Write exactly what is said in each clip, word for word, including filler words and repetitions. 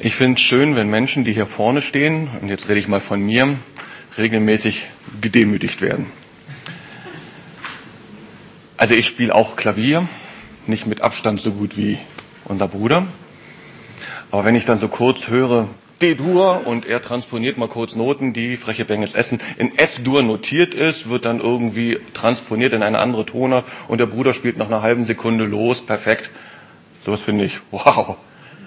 Ich finde es schön, wenn Menschen, die hier vorne stehen, und jetzt rede ich mal von mir, regelmäßig gedemütigt werden. Also ich spiele auch Klavier, nicht mit Abstand so gut wie unser Bruder. Aber wenn ich dann so kurz höre, D-Dur, und er transponiert mal kurz Noten, die freche Benges Essen in S-Dur notiert ist, wird dann irgendwie transponiert in eine andere Tonart und der Bruder spielt nach einer halben Sekunde los, perfekt. Sowas finde ich, wow.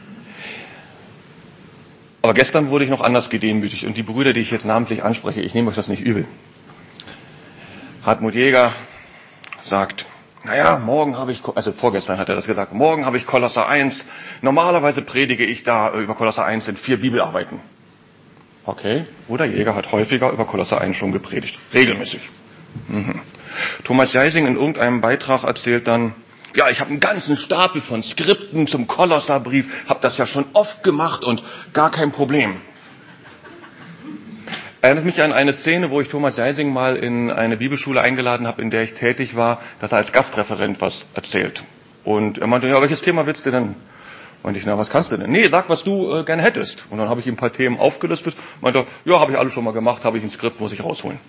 Aber gestern wurde ich noch anders gedemütigt und die Brüder, die ich jetzt namentlich anspreche, ich nehme euch das nicht übel. Hartmut Jäger sagt, naja, morgen habe ich, also vorgestern hat er das gesagt, morgen habe ich Kolosser eins, normalerweise predige ich da über Kolosser eins in vier Bibelarbeiten. Okay, Bruder Jäger hat häufiger über Kolosser eins schon gepredigt, regelmäßig. Mhm. Thomas Jeising in irgendeinem Beitrag erzählt dann, ja, ich habe einen ganzen Stapel von Skripten zum Kolosserbrief, habe das ja schon oft gemacht und gar kein Problem. Erinnert mich an eine Szene, wo ich Thomas Jeising mal in eine Bibelschule eingeladen habe, in der ich tätig war, dass er als Gastreferent was erzählt. Und er meinte, ja, welches Thema willst du denn? Und ich, na, was kannst du denn? Nee, sag, was du äh, gerne hättest. Und dann habe ich ihm ein paar Themen aufgelistet. Meinte, ja, habe ich alle schon mal gemacht, habe ich ein Skript, muss ich rausholen.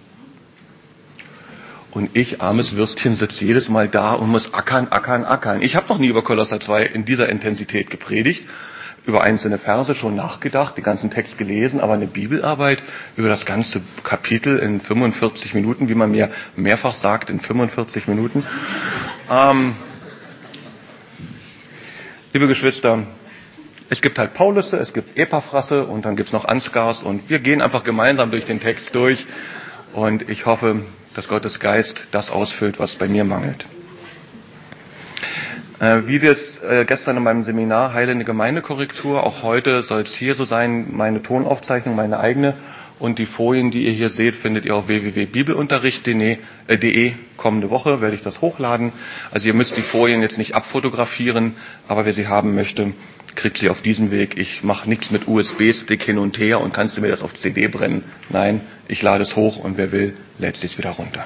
Und ich, armes Würstchen, sitze jedes Mal da und muss ackern, ackern, ackern. Ich habe noch nie über Kolosser zwei in dieser Intensität gepredigt, über einzelne Verse schon nachgedacht, den ganzen Text gelesen, aber eine Bibelarbeit über das ganze Kapitel in fünfundvierzig Minuten, wie man mir mehrfach sagt, in fünfundvierzig Minuten. Ähm, liebe Geschwister, es gibt halt Paulusse, es gibt Epaphrasse und dann gibt's noch Ansgars und wir gehen einfach gemeinsam durch den Text durch und ich hoffe, dass Gottes Geist das ausfüllt, was bei mir mangelt. Äh, wie das äh, gestern in meinem Seminar Heilende Gemeindekorrektur, auch heute soll es hier so sein, meine Tonaufzeichnung, meine eigene und die Folien, die ihr hier seht, findet ihr auf w w w punkt bibelunterricht punkt de. Kommende Woche werde ich das hochladen. Also ihr müsst die Folien jetzt nicht abfotografieren, aber wer sie haben möchte, kriegt sie auf diesem Weg. Ich mache nichts mit U S B-Stick hin und her und kannst du mir das auf C D brennen. Nein, ich lade es hoch und wer will, lädt es wieder runter.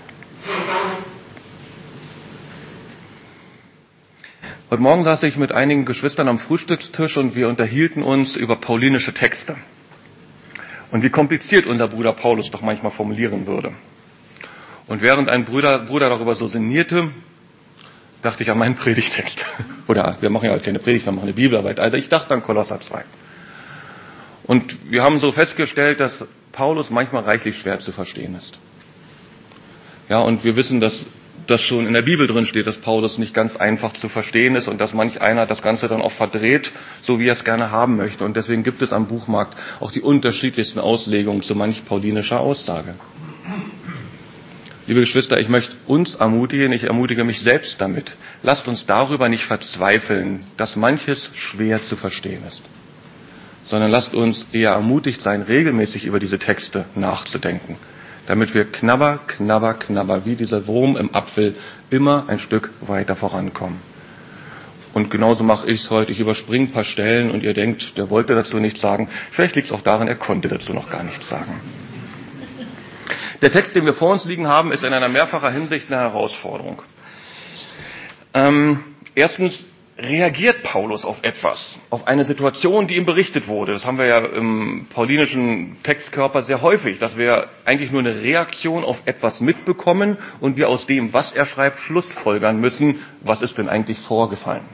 Heute Morgen saß ich mit einigen Geschwistern am Frühstückstisch und wir unterhielten uns über paulinische Texte. Und wie kompliziert unser Bruder Paulus doch manchmal formulieren würde. Und während ein Bruder, Bruder darüber so sinnierte, dachte ich an meinen Predigtext. Oder wir machen ja keine Predigt, wir machen eine Bibelarbeit. Also ich dachte an Kolosser zwei. Und wir haben so festgestellt, dass Paulus manchmal reichlich schwer zu verstehen ist. Ja, und wir wissen, dass das schon in der Bibel drin steht, dass Paulus nicht ganz einfach zu verstehen ist und dass manch einer das Ganze dann auch verdreht, so wie er es gerne haben möchte. Und deswegen gibt es am Buchmarkt auch die unterschiedlichsten Auslegungen zu manch paulinischer Aussage. Liebe Geschwister, ich möchte uns ermutigen, ich ermutige mich selbst damit. Lasst uns darüber nicht verzweifeln, dass manches schwer zu verstehen ist, sondern lasst uns eher ermutigt sein, regelmäßig über diese Texte nachzudenken, damit wir knabber, knabber, knabber, wie dieser Wurm im Apfel, immer ein Stück weiter vorankommen. Und genauso mache ich es heute. Ich überspringe ein paar Stellen und ihr denkt, der wollte dazu nichts sagen. Vielleicht liegt es auch daran, er konnte dazu noch gar nichts sagen. Der Text, den wir vor uns liegen haben, ist in einer mehrfacher Hinsicht eine Herausforderung. Ähm, erstens reagiert Paulus auf etwas, auf eine Situation, die ihm berichtet wurde. Das haben wir ja im paulinischen Textkörper sehr häufig, dass wir eigentlich nur eine Reaktion auf etwas mitbekommen und wir aus dem, was er schreibt, schlussfolgern müssen, was ist denn eigentlich vorgefallen.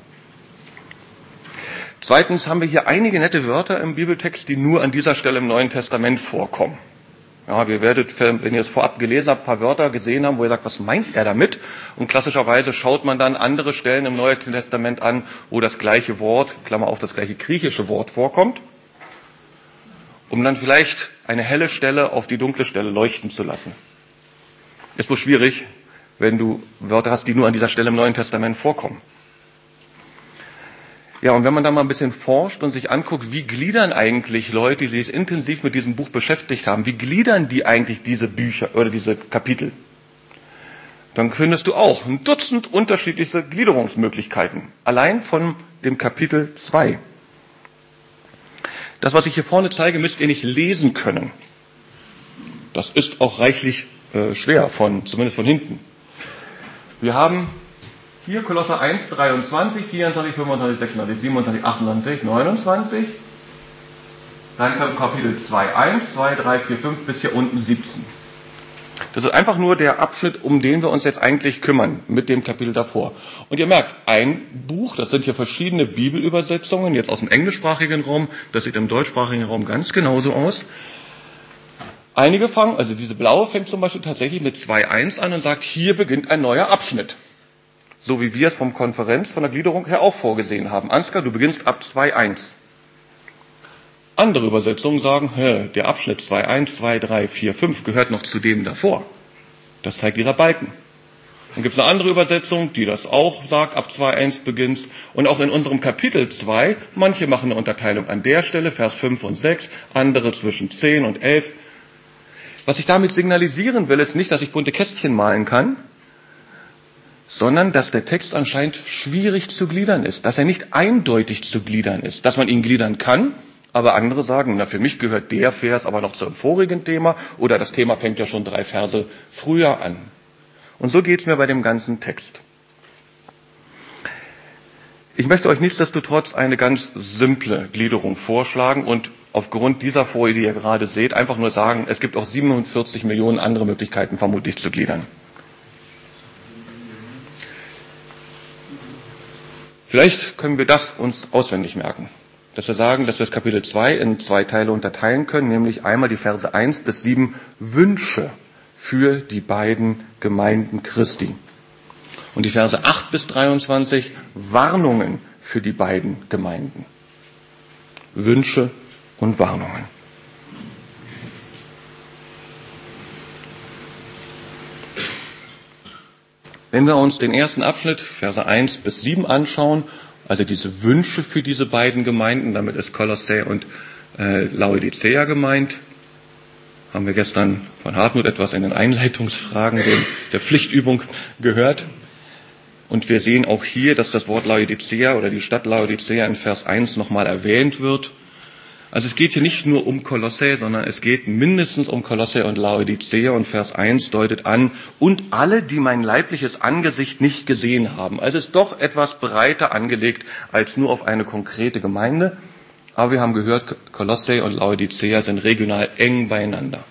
Zweitens haben wir hier einige nette Wörter im Bibeltext, die nur an dieser Stelle im Neuen Testament vorkommen. Ja, ihr werdet, wenn ihr es vorab gelesen habt, ein paar Wörter gesehen haben, wo ihr sagt, was meint er damit? Und klassischerweise schaut man dann andere Stellen im Neuen Testament an, wo das gleiche Wort, Klammer auf, das gleiche griechische Wort vorkommt, um dann vielleicht eine helle Stelle auf die dunkle Stelle leuchten zu lassen. Ist wohl schwierig, wenn du Wörter hast, die nur an dieser Stelle im Neuen Testament vorkommen. Ja, und wenn man da mal ein bisschen forscht und sich anguckt, wie gliedern eigentlich Leute, die sich intensiv mit diesem Buch beschäftigt haben, wie gliedern die eigentlich diese Bücher oder diese Kapitel, dann findest du auch ein Dutzend unterschiedliche Gliederungsmöglichkeiten. Allein von dem Kapitel zwei. Das, was ich hier vorne zeige, müsst ihr nicht lesen können. Das ist auch reichlich äh, schwer, von, zumindest von hinten. Wir haben hier Kolosser eins, dreiundzwanzig, vierundzwanzig, fünfundzwanzig, sechsundzwanzig, siebenundzwanzig, achtundzwanzig, neunundzwanzig. dann Kapitel zwei, eins, zwei, drei, vier, fünf bis hier unten siebzehn. Das ist einfach nur der Abschnitt, um den wir uns jetzt eigentlich kümmern, mit dem Kapitel davor. Und ihr merkt, ein Buch, das sind hier verschiedene Bibelübersetzungen, jetzt aus dem englischsprachigen Raum, das sieht im deutschsprachigen Raum ganz genauso aus. Einige fangen, also diese blaue fängt zum Beispiel tatsächlich mit zwei eins an und sagt, hier beginnt ein neuer Abschnitt. So wie wir es vom Konferenz, von der Gliederung her auch vorgesehen haben. Ansgar, du beginnst ab zwei eins. Andere Übersetzungen sagen, hä, der Abschnitt zwei eins, zwei, drei, vier, fünf gehört noch zu dem davor. Das zeigt dieser Balken. Dann gibt es eine andere Übersetzung, die das auch sagt, ab zwei eins beginnt. Und auch in unserem Kapitel zwei, manche machen eine Unterteilung an der Stelle, Vers fünf und sechs, andere zwischen zehn und elf. Was ich damit signalisieren will, ist nicht, dass ich bunte Kästchen malen kann, sondern dass der Text anscheinend schwierig zu gliedern ist, dass er nicht eindeutig zu gliedern ist, dass man ihn gliedern kann, aber andere sagen, na, für mich gehört der Vers aber noch zum vorigen Thema oder das Thema fängt ja schon drei Verse früher an. Und so geht es mir bei dem ganzen Text. Ich möchte euch nichtsdestotrotz eine ganz simple Gliederung vorschlagen und aufgrund dieser Folie, die ihr gerade seht, einfach nur sagen, es gibt auch siebenundvierzig Millionen andere Möglichkeiten vermutlich zu gliedern. Vielleicht können wir das uns auswendig merken. Dass wir sagen, dass wir das Kapitel zwei in zwei Teile unterteilen können, nämlich einmal die Verse eins bis sieben Wünsche für die beiden Gemeinden Christi. Und die Verse acht bis dreiundzwanzig Warnungen für die beiden Gemeinden. Wünsche und Warnungen. Wenn wir uns den ersten Abschnitt, Verse eins bis sieben anschauen, also diese Wünsche für diese beiden Gemeinden, damit ist Kolossä und äh, Laodicea gemeint, haben wir gestern von Hartmut etwas in den Einleitungsfragen der Pflichtübung gehört. Und wir sehen auch hier, dass das Wort Laodicea oder die Stadt Laodicea in Vers eins nochmal erwähnt wird. Also es geht hier nicht nur um Kolossä, sondern es geht mindestens um Kolossä und Laodicea und Vers eins deutet an, und alle, die mein leibliches Angesicht nicht gesehen haben. Also es ist doch etwas breiter angelegt als nur auf eine konkrete Gemeinde. Aber wir haben gehört, Kolossä und Laodicea sind regional eng beieinander.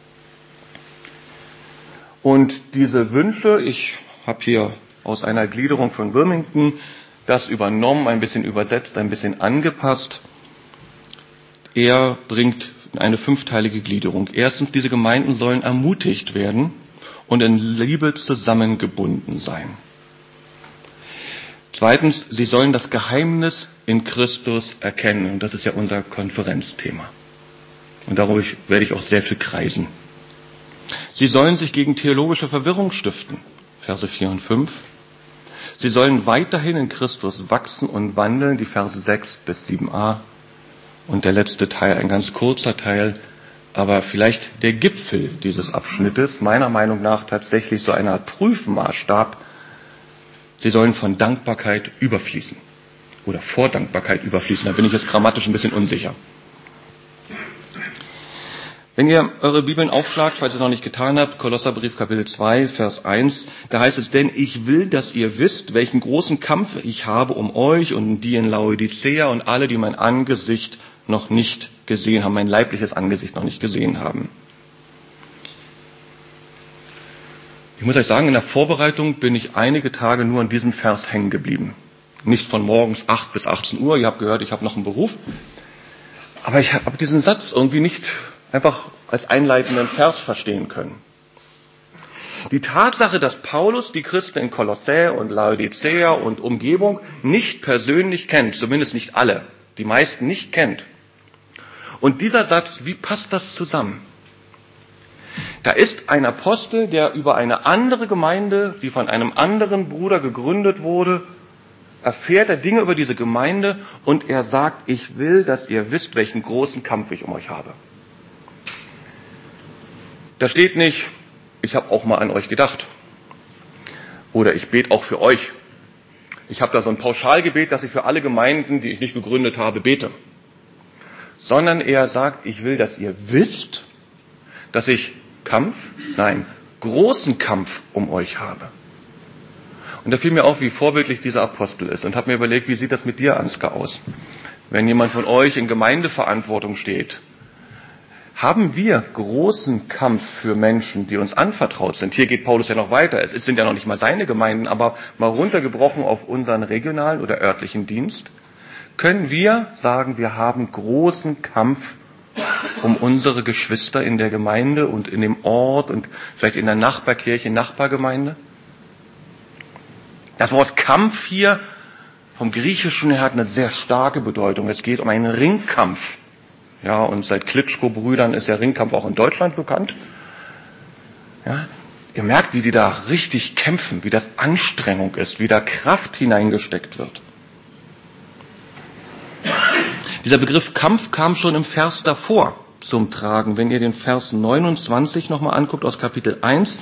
Und diese Wünsche, ich habe hier aus einer Gliederung von Wilmington das übernommen, ein bisschen übersetzt, ein bisschen angepasst. Er bringt eine fünfteilige Gliederung. Erstens, diese Gemeinden sollen ermutigt werden und in Liebe zusammengebunden sein. Zweitens, sie sollen das Geheimnis in Christus erkennen. Und das ist ja unser Konferenzthema. Und dadurch werde ich auch sehr viel kreisen. Sie sollen sich gegen theologische Verwirrung stiften. Verse vier und fünf. Sie sollen weiterhin in Christus wachsen und wandeln. Die Verse sechs bis sieben a. Und der letzte Teil, ein ganz kurzer Teil, aber vielleicht der Gipfel dieses Abschnittes, meiner Meinung nach tatsächlich so eine Art Prüfmaßstab. Sie sollen von Dankbarkeit überfließen. Oder vor Dankbarkeit überfließen, da bin ich jetzt grammatisch ein bisschen unsicher. Wenn ihr eure Bibeln aufschlagt, falls ihr es noch nicht getan habt, Kolosserbrief Kapitel zwei, Vers eins, da heißt es, denn ich will, dass ihr wisst, welchen großen Kampf ich habe um euch und die in Laodicea und alle, die mein Angesicht noch nicht gesehen haben, mein leibliches Angesicht noch nicht gesehen haben. Ich muss euch sagen, in der Vorbereitung bin ich einige Tage nur an diesem Vers hängen geblieben. Nicht von morgens acht bis achtzehn Uhr, ihr habt gehört, ich habe noch einen Beruf. Aber ich habe diesen Satz irgendwie nicht einfach als einleitenden Vers verstehen können. Die Tatsache, dass Paulus die Christen in Kolossä und Laodicea und Umgebung nicht persönlich kennt, zumindest nicht alle, die meisten nicht kennt. Und dieser Satz, wie passt das zusammen? Da ist ein Apostel, der über eine andere Gemeinde, die von einem anderen Bruder gegründet wurde, erfährt er Dinge über diese Gemeinde und er sagt, ich will, dass ihr wisst, welchen großen Kampf ich um euch habe. Da steht nicht, ich habe auch mal an euch gedacht. Oder ich bete auch für euch. Ich habe da so ein Pauschalgebet, dass ich für alle Gemeinden, die ich nicht gegründet habe, bete. Sondern er sagt, ich will, dass ihr wisst, dass ich Kampf, nein, großen Kampf um euch habe. Und da fiel mir auf, wie vorbildlich dieser Apostel ist und habe mir überlegt, wie sieht das mit dir, Ansgar, aus? wenn jemand von euch in Gemeindeverantwortung steht, haben wir großen Kampf für Menschen, die uns anvertraut sind. Hier geht Paulus ja noch weiter. Es sind ja noch nicht mal seine Gemeinden, aber mal runtergebrochen auf unseren regionalen oder örtlichen Dienst, können wir sagen, wir haben großen Kampf um unsere Geschwister in der Gemeinde und in dem Ort und vielleicht in der Nachbarkirche, Nachbargemeinde. Das Wort Kampf hier vom Griechischen her hat eine sehr starke Bedeutung. Es geht um einen Ringkampf. Ja, und seit Klitschko-Brüdern ist der Ringkampf auch in Deutschland bekannt. Ja, ihr merkt, wie die da richtig kämpfen, wie das Anstrengung ist, wie da Kraft hineingesteckt wird. Dieser Begriff Kampf kam schon im Vers davor zum Tragen. Wenn ihr den Vers neunundzwanzig nochmal anguckt aus Kapitel eins,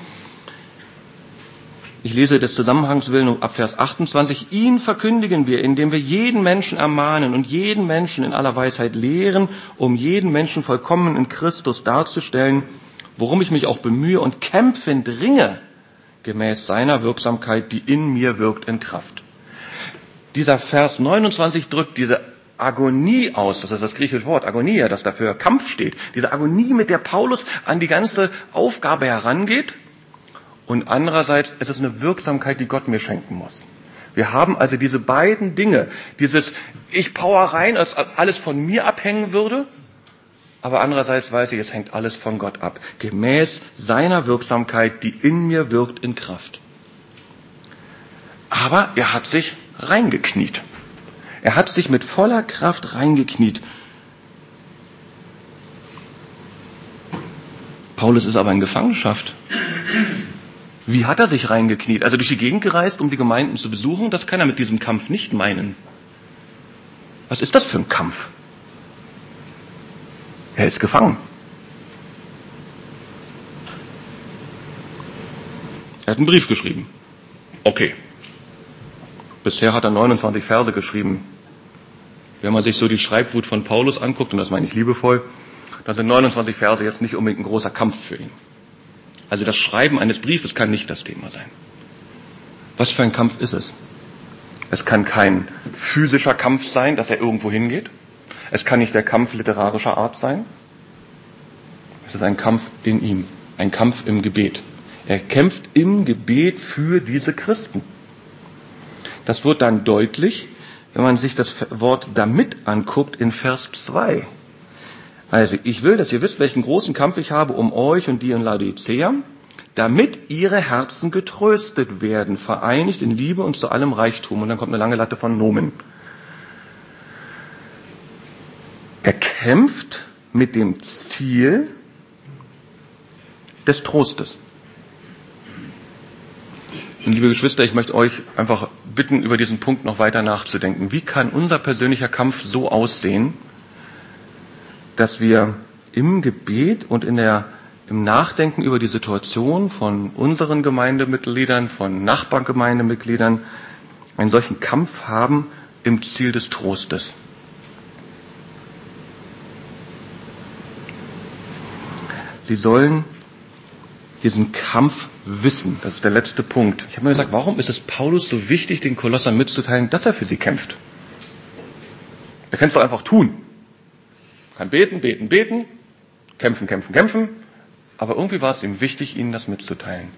ich lese des Zusammenhangs willen ab Vers achtundzwanzig, ihn verkündigen wir, indem wir jeden Menschen ermahnen und jeden Menschen in aller Weisheit lehren, um jeden Menschen vollkommen in Christus darzustellen, worum ich mich auch bemühe und kämpfend ringe, gemäß seiner Wirksamkeit, die in mir wirkt in Kraft. Dieser Vers neunundzwanzig drückt diese Agonie aus, das ist das griechische Wort, Agonia, das dafür Kampf steht. Diese Agonie, mit der Paulus an die ganze Aufgabe herangeht. Und andererseits ist es eine Wirksamkeit, die Gott mir schenken muss. Wir haben also diese beiden Dinge. Dieses, ich power rein, als alles von mir abhängen würde. Aber andererseits weiß ich, es hängt alles von Gott ab. Gemäß seiner Wirksamkeit, die in mir wirkt in Kraft. Aber er hat sich reingekniet. Er hat sich mit voller Kraft reingekniet. Paulus ist aber in Gefangenschaft. Wie hat er sich reingekniet? Also durch die Gegend gereist, um die Gemeinden zu besuchen? Das kann er mit diesem Kampf nicht meinen. Was ist das für ein Kampf? Er ist gefangen. Er hat einen Brief geschrieben. Okay. Bisher hat er neunundzwanzig Verse geschrieben. Wenn man sich so die Schreibwut von Paulus anguckt, und das meine ich liebevoll, dann sind neunundzwanzig Verse jetzt nicht unbedingt ein großer Kampf für ihn. Also das Schreiben eines Briefes kann nicht das Thema sein. Was für ein Kampf ist es? Es kann kein physischer Kampf sein, dass er irgendwo hingeht. Es kann nicht der Kampf literarischer Art sein. Es ist ein Kampf in ihm, ein Kampf im Gebet. Er kämpft im Gebet für diese Christen. Das wird dann deutlich, wenn man sich das Wort damit anguckt in Vers zwei. Also, ich will, dass ihr wisst, welchen großen Kampf ich habe um euch und die in Laodicea, damit ihre Herzen getröstet werden, vereinigt in Liebe und zu allem Reichtum. Und dann kommt eine lange Latte von Nomen. Er kämpft mit dem Ziel des Trostes. Und liebe Geschwister, ich möchte euch einfach bitten, über diesen Punkt noch weiter nachzudenken. Wie kann unser persönlicher Kampf so aussehen, dass wir im Gebet und in der, im Nachdenken über die Situation von unseren Gemeindemitgliedern, von Nachbargemeindemitgliedern einen solchen Kampf haben im Ziel des Trostes? Sie sollen diesen Kampf wissen. Das ist der letzte Punkt. Ich habe mir gesagt, warum ist es Paulus so wichtig, den Kolossern mitzuteilen, dass er für sie kämpft? Er kann es doch einfach tun. Er kann beten, beten, beten, kämpfen, kämpfen, kämpfen. Aber irgendwie war es ihm wichtig, ihnen das mitzuteilen.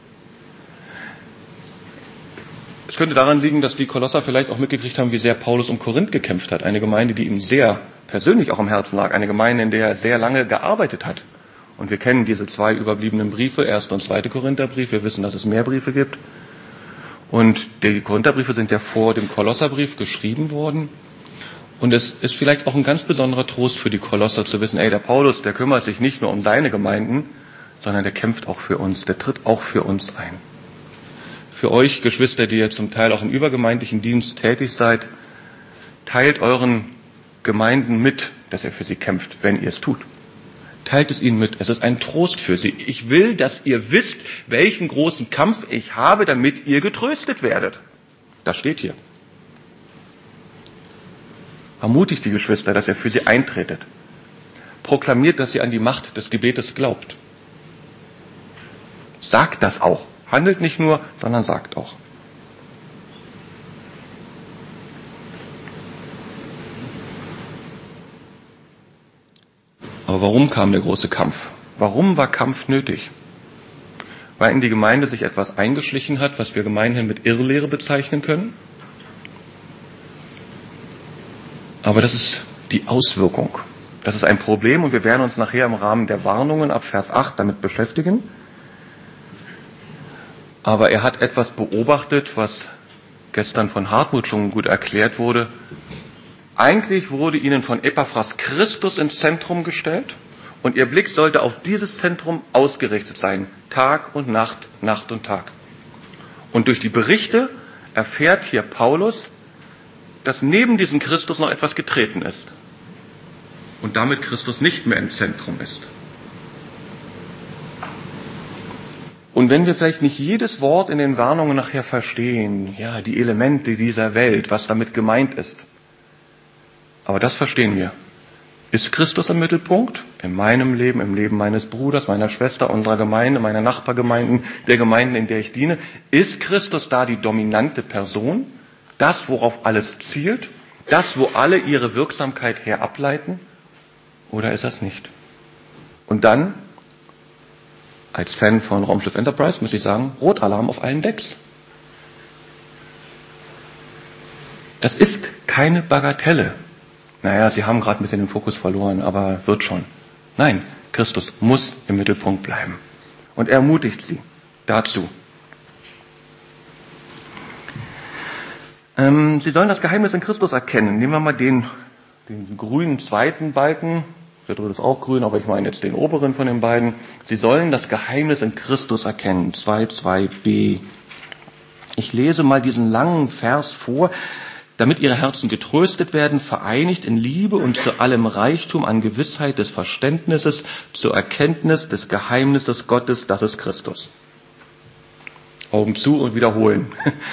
Es könnte daran liegen, dass die Kolosser vielleicht auch mitgekriegt haben, wie sehr Paulus um Korinth gekämpft hat. Eine Gemeinde, die ihm sehr persönlich auch am Herzen lag. Eine Gemeinde, in der er sehr lange gearbeitet hat. Und wir kennen diese zwei überbliebenen Briefe, erste und zweite Korintherbrief. Wir wissen, dass es mehr Briefe gibt. Und die Korintherbriefe sind ja vor dem Kolosserbrief geschrieben worden. Und es ist vielleicht auch ein ganz besonderer Trost für die Kolosser zu wissen, ey, der Paulus, der kümmert sich nicht nur um seine Gemeinden, sondern der kämpft auch für uns, der tritt auch für uns ein. Für euch, Geschwister, die ihr zum Teil auch im übergemeindlichen Dienst tätig seid, teilt euren Gemeinden mit, dass er für sie kämpft, wenn ihr es tut. Teilt es ihnen mit. Es ist ein Trost für sie. Ich will, dass ihr wisst, welchen großen Kampf ich habe, damit ihr getröstet werdet. Das steht hier. Ermutigt die Geschwister, dass ihr für sie eintretet. Proklamiert, dass ihr an die Macht des Gebetes glaubt. Sagt das auch. Handelt nicht nur, sondern sagt auch. Aber warum kam der große Kampf? Warum war Kampf nötig? Weil in die Gemeinde sich etwas eingeschlichen hat, was wir gemeinhin mit Irrlehre bezeichnen können. Aber das ist die Auswirkung. Das ist ein Problem und wir werden uns nachher im Rahmen der Warnungen ab Vers acht damit beschäftigen. Aber er hat etwas beobachtet, was gestern von Hartmut schon gut erklärt wurde. Eigentlich wurde ihnen von Epaphras Christus ins Zentrum gestellt und ihr Blick sollte auf dieses Zentrum ausgerichtet sein. Tag und Nacht, Nacht und Tag. Und durch die Berichte erfährt hier Paulus, dass neben diesem Christus noch etwas getreten ist. Und damit Christus nicht mehr im Zentrum ist. Und wenn wir vielleicht nicht jedes Wort in den Warnungen nachher verstehen, ja, die Elemente dieser Welt, was damit gemeint ist, aber das verstehen wir. Ist Christus im Mittelpunkt? In meinem Leben, im Leben meines Bruders, meiner Schwester, unserer Gemeinde, meiner Nachbargemeinden, der Gemeinden, in der ich diene? Ist Christus da die dominante Person? Das, worauf alles zielt? Das, wo alle ihre Wirksamkeit her ableiten? Oder ist das nicht? Und dann, als Fan von Raumschiff Enterprise, muss ich sagen, Rotalarm auf allen Decks. Das ist keine Bagatelle. Naja, sie haben gerade ein bisschen den Fokus verloren, aber wird schon. Nein, Christus muss im Mittelpunkt bleiben. Und er ermutigt sie dazu. Ähm, sie sollen das Geheimnis in Christus erkennen. Nehmen wir mal den, den grünen zweiten Balken. Der dritte ist auch grün, aber ich meine jetzt den oberen von den beiden. Sie sollen das Geheimnis in Christus erkennen. zwei Punkt zwei b. Ich lese mal diesen langen Vers vor. Damit ihre Herzen getröstet werden, vereinigt in Liebe und zu allem Reichtum an Gewissheit des Verständnisses, zur Erkenntnis des Geheimnisses Gottes, das ist Christus. Augen zu und wiederholen.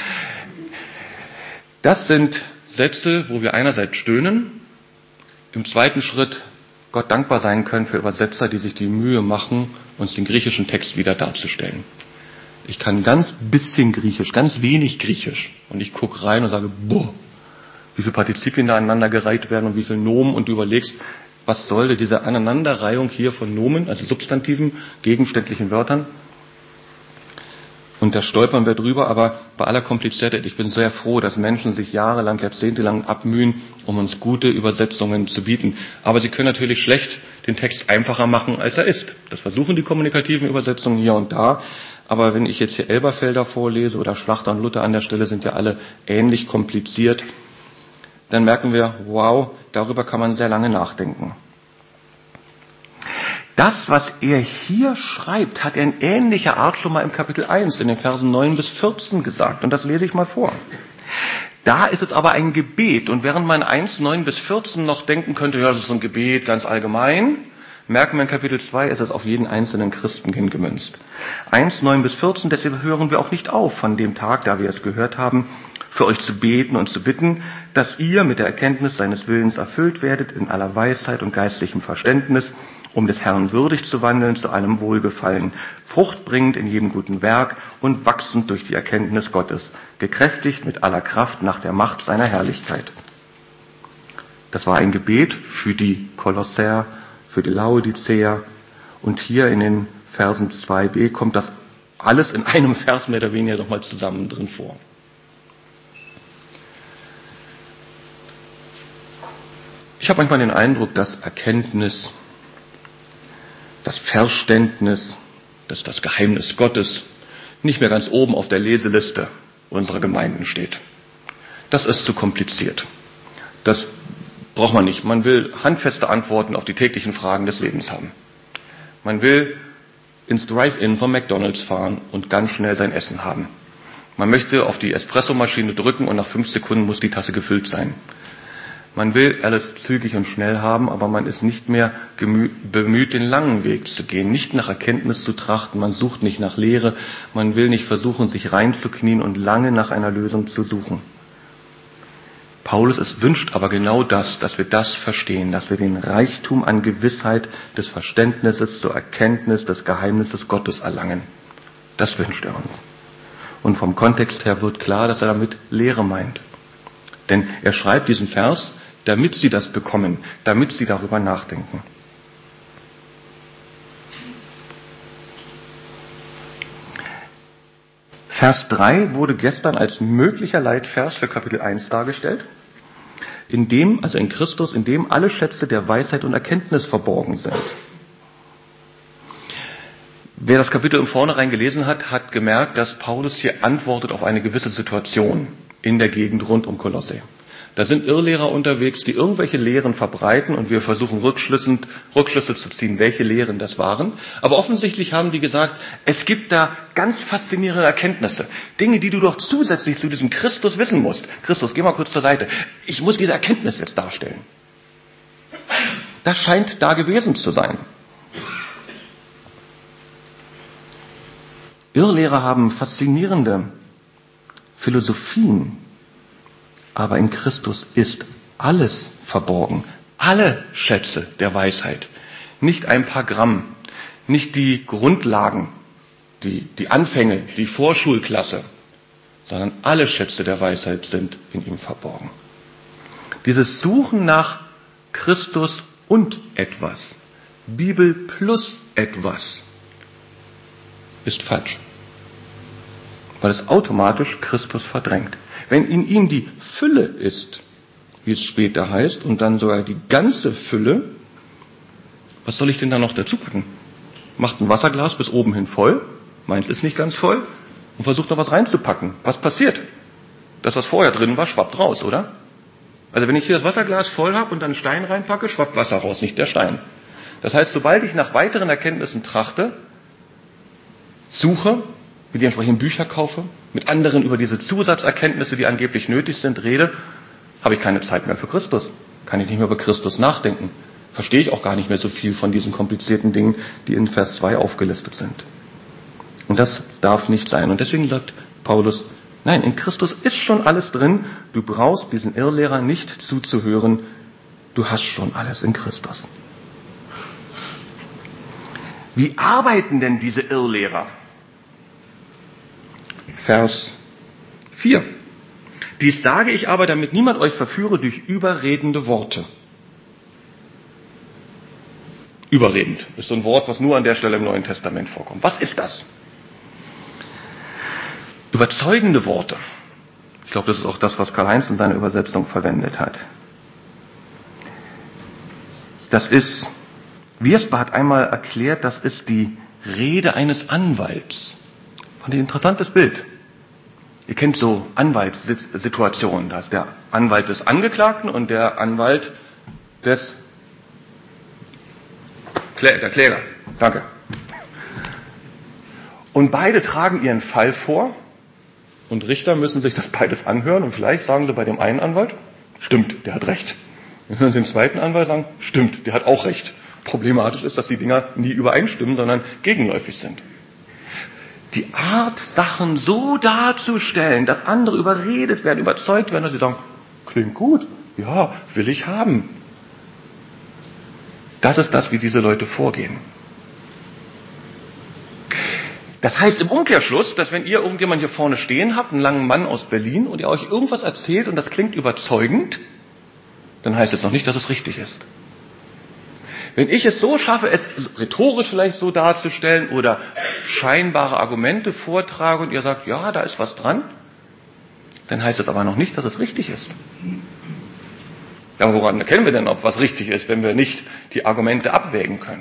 Das sind Sätze, wo wir einerseits stöhnen, im zweiten Schritt Gott dankbar sein können für Übersetzer, die sich die Mühe machen, uns den griechischen Text wieder darzustellen. Ich kann ganz bisschen Griechisch, ganz wenig Griechisch. Und ich gucke rein und sage, boah, wie viele Partizipien da aneinandergereiht werden und wie viele Nomen, und du überlegst, was sollte diese Aneinanderreihung hier von Nomen, also Substantiven, gegenständlichen Wörtern? Und da stolpern wir drüber, aber bei aller Kompliziertheit, ich bin sehr froh, dass Menschen sich jahrelang, jahrzehntelang abmühen, um uns gute Übersetzungen zu bieten. Aber sie können natürlich schlecht den Text einfacher machen, als er ist. Das versuchen die kommunikativen Übersetzungen hier und da. Aber wenn ich jetzt hier Elberfelder vorlese oder Schlachter und Luther an der Stelle, sind ja alle ähnlich kompliziert. Dann merken wir, wow, darüber kann man sehr lange nachdenken. Das, was er hier schreibt, hat er in ähnlicher Art schon mal im Kapitel eins, in den Versen neun bis vierzehn gesagt. Und das lese ich mal vor. Da ist es aber ein Gebet. Und während man eins, neun bis vierzehn noch denken könnte, ja, das ist ein Gebet ganz allgemein, merken wir in Kapitel zwei, ist es auf jeden einzelnen Christen hingemünzt. eins, neun bis vierzehn, deshalb hören wir auch nicht auf von dem Tag, da wir es gehört haben, für euch zu beten und zu bitten, dass ihr mit der Erkenntnis seines Willens erfüllt werdet in aller Weisheit und geistlichem Verständnis, um des Herrn würdig zu wandeln, zu allem Wohlgefallen, Frucht bringend in jedem guten Werk und wachsend durch die Erkenntnis Gottes, gekräftigt mit aller Kraft nach der Macht seiner Herrlichkeit. Das war ein Gebet für die Kolosser, für die Laodicea, und hier in den Versen zwei b kommt das alles in einem Vers mehr oder weniger nochmal zusammen drin vor. Ich habe manchmal den Eindruck, dass Erkenntnis, das Verständnis, dass das Geheimnis Gottes nicht mehr ganz oben auf der Leseliste unserer Gemeinden steht. Das ist zu kompliziert. Das braucht man nicht. Man will handfeste Antworten auf die täglichen Fragen des Lebens haben. Man will ins Drive-In von McDonald's fahren und ganz schnell sein Essen haben. Man möchte auf die Espressomaschine drücken und nach fünf Sekunden muss die Tasse gefüllt sein. Man will alles zügig und schnell haben, aber man ist nicht mehr gemü- bemüht, den langen Weg zu gehen, nicht nach Erkenntnis zu trachten, man sucht nicht nach Lehre, man will nicht versuchen, sich reinzuknien und lange nach einer Lösung zu suchen. Paulus es wünscht aber genau das, dass wir das verstehen, dass wir den Reichtum an Gewissheit des Verständnisses zur Erkenntnis des Geheimnisses Gottes erlangen. Das wünscht er uns. Und vom Kontext her wird klar, dass er damit Lehre meint. Denn er schreibt diesen Vers, damit sie das bekommen, damit sie darüber nachdenken. Vers drei wurde gestern als möglicher Leitvers für Kapitel eins dargestellt, in dem, also in Christus, in dem alle Schätze der Weisheit und Erkenntnis verborgen sind. Wer das Kapitel im Vornherein gelesen hat, hat gemerkt, dass Paulus hier antwortet auf eine gewisse Situation in der Gegend rund um Kolosse. Da sind Irrlehrer unterwegs, die irgendwelche Lehren verbreiten und wir versuchen Rückschlüsse, Rückschlüsse zu ziehen, welche Lehren das waren. Aber offensichtlich haben die gesagt, es gibt da ganz faszinierende Erkenntnisse. Dinge, die du doch zusätzlich zu diesem Christus wissen musst. Christus, geh mal kurz zur Seite. Ich muss diese Erkenntnis jetzt darstellen. Das scheint da gewesen zu sein. Irrlehrer haben faszinierende Philosophien, aber in Christus ist alles verborgen. Alle Schätze der Weisheit. Nicht ein paar Gramm, nicht die Grundlagen, die, die Anfänge, die Vorschulklasse, sondern alle Schätze der Weisheit sind in ihm verborgen. Dieses Suchen nach Christus und etwas, Bibel plus etwas, ist falsch, weil es automatisch Christus verdrängt. Wenn in ihm die Fülle ist, wie es später heißt, und dann sogar die ganze Fülle, was soll ich denn da noch dazu packen? Macht ein Wasserglas bis oben hin voll, meins ist nicht ganz voll, und versucht da was reinzupacken. Was passiert? Das, was vorher drin war, schwappt raus, oder? Also wenn ich hier das Wasserglas voll habe und dann einen Stein reinpacke, schwappt Wasser raus, nicht der Stein. Das heißt, sobald ich nach weiteren Erkenntnissen trachte, suche, mir die entsprechenden Bücher kaufe, mit anderen über diese Zusatzerkenntnisse, die angeblich nötig sind, rede, habe ich keine Zeit mehr für Christus. Kann ich nicht mehr über Christus nachdenken. Verstehe ich auch gar nicht mehr so viel von diesen komplizierten Dingen, die in Vers zwei aufgelistet sind. Und das darf nicht sein. Und deswegen sagt Paulus, nein, in Christus ist schon alles drin. Du brauchst diesen Irrlehrer nicht zuzuhören. Du hast schon alles in Christus. Wie arbeiten denn diese Irrlehrer? Vers vier. Dies sage ich aber, damit niemand euch verführe durch überredende Worte. Überredend ist so ein Wort, was nur an der Stelle im Neuen Testament vorkommt. Was ist das? Überzeugende Worte. Ich glaube, das ist auch das, was Karl-Heinz in seiner Übersetzung verwendet hat. Das ist, Wiersbe hat einmal erklärt, das ist die Rede eines Anwalts. Fand ich ein interessantes Bild. Ihr kennt so Anwaltssituationen. Da ist der Anwalt des Angeklagten und der Anwalt des Klä- der Kläger. Danke. Und beide tragen ihren Fall vor und Richter müssen sich das beides anhören und vielleicht sagen sie bei dem einen Anwalt, stimmt, der hat recht. Dann hören sie den zweiten Anwalt sagen, stimmt, der hat auch recht. Problematisch ist, dass die Dinger nie übereinstimmen, sondern gegenläufig sind. Die Art, Sachen so darzustellen, dass andere überredet werden, überzeugt werden, dass sie sagen, klingt gut, ja, will ich haben. Das ist das, wie diese Leute vorgehen. Das heißt im Umkehrschluss, dass wenn ihr irgendjemand hier vorne stehen habt, einen langen Mann aus Berlin, und ihr euch irgendwas erzählt und das klingt überzeugend, dann heißt es noch nicht, dass es richtig ist. Wenn ich es so schaffe, es rhetorisch vielleicht so darzustellen oder scheinbare Argumente vortrage und ihr sagt, ja, da ist was dran, dann heißt es aber noch nicht, dass es richtig ist. Aber woran erkennen wir denn, ob was richtig ist, wenn wir nicht die Argumente abwägen können?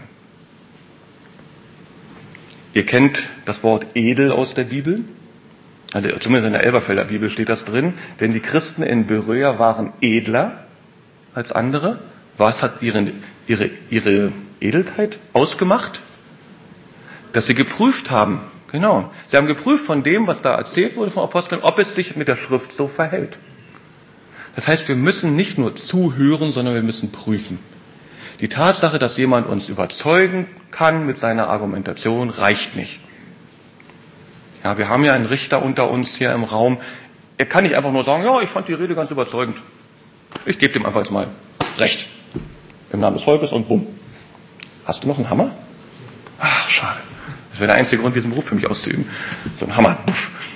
Ihr kennt das Wort edel aus der Bibel. Also zumindest in der Elberfelder Bibel steht das drin. Denn die Christen in Beröa waren edler als andere. Was hat ihre, ihre, ihre Edelkeit ausgemacht? Dass sie geprüft haben. Genau. Sie haben geprüft von dem, was da erzählt wurde von Aposteln, ob es sich mit der Schrift so verhält. Das heißt, wir müssen nicht nur zuhören, sondern wir müssen prüfen. Die Tatsache, dass jemand uns überzeugen kann mit seiner Argumentation, reicht nicht. Ja, wir haben ja einen Richter unter uns hier im Raum. Er kann nicht einfach nur sagen, ja, ich fand die Rede ganz überzeugend. Ich gebe dem einfach jetzt mal Recht. Im Namen des Volkes und bumm. Hast du noch einen Hammer? Ach, schade. Das wäre der einzige Grund, diesen Beruf für mich auszuüben. So ein Hammer.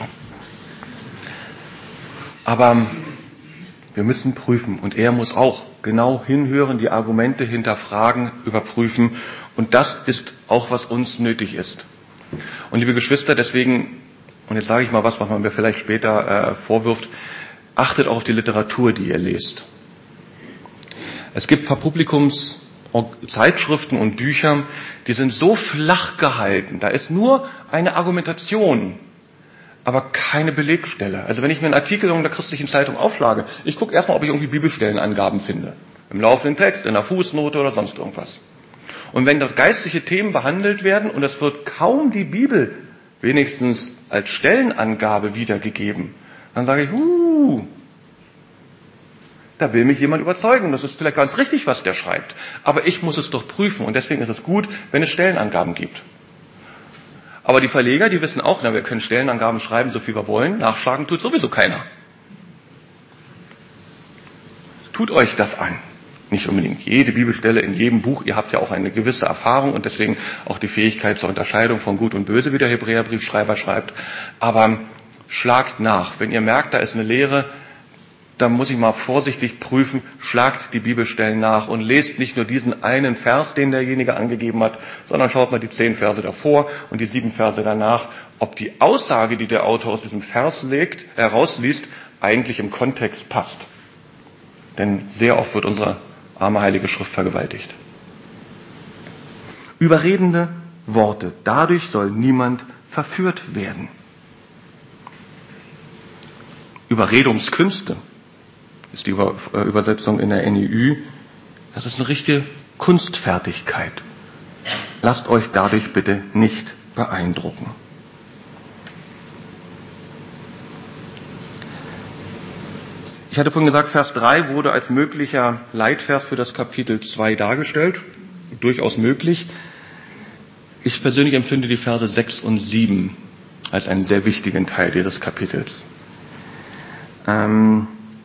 Aber wir müssen prüfen und er muss auch genau hinhören, die Argumente hinterfragen, überprüfen und das ist auch, was uns nötig ist. Und liebe Geschwister, deswegen Und jetzt sage ich mal was, was man mir vielleicht später äh, vorwirft. Achtet auch auf die Literatur, die ihr lest. Es gibt ein paar Publikums Zeitschriften und Bücher, die sind so flach gehalten. Da ist nur eine Argumentation, aber keine Belegstelle. Also wenn ich mir einen Artikel in der Christlichen Zeitung aufschlage, ich gucke erstmal, ob ich irgendwie Bibelstellenangaben finde. Im laufenden Text, in der Fußnote oder sonst irgendwas. Und wenn dort geistliche Themen behandelt werden und es wird kaum die Bibel wenigstens als Stellenangabe wiedergegeben, dann sage ich, huh, da will mich jemand überzeugen. Das ist vielleicht ganz richtig, was der schreibt. Aber ich muss es doch prüfen. Und deswegen ist es gut, wenn es Stellenangaben gibt. Aber die Verleger, die wissen auch, na, wir können Stellenangaben schreiben, so viel wir wollen. Nachschlagen tut sowieso keiner. Tut euch das an. Nicht unbedingt jede Bibelstelle in jedem Buch. Ihr habt ja auch eine gewisse Erfahrung und deswegen auch die Fähigkeit zur Unterscheidung von Gut und Böse, wie der Hebräerbriefschreiber schreibt. Aber schlagt nach. Wenn ihr merkt, da ist eine Lehre, dann muss ich mal vorsichtig prüfen, schlagt die Bibelstellen nach und lest nicht nur diesen einen Vers, den derjenige angegeben hat, sondern schaut mal die zehn Verse davor und die sieben Verse danach, ob die Aussage, die der Autor aus diesem Vers legt, herausliest, eigentlich im Kontext passt. Denn sehr oft wird unsere arme Heilige Schrift vergewaltigt. Überredende Worte. Dadurch soll niemand verführt werden. Überredungskünste ist die Übersetzung in der N I Ü. Das ist eine richtige Kunstfertigkeit. Lasst euch dadurch bitte nicht beeindrucken. Ich hatte vorhin gesagt, Vers drei wurde als möglicher Leitvers für das Kapitel zwei dargestellt. Durchaus möglich. Ich persönlich empfinde die Verse sechs und sieben als einen sehr wichtigen Teil dieses Kapitels. Ähm,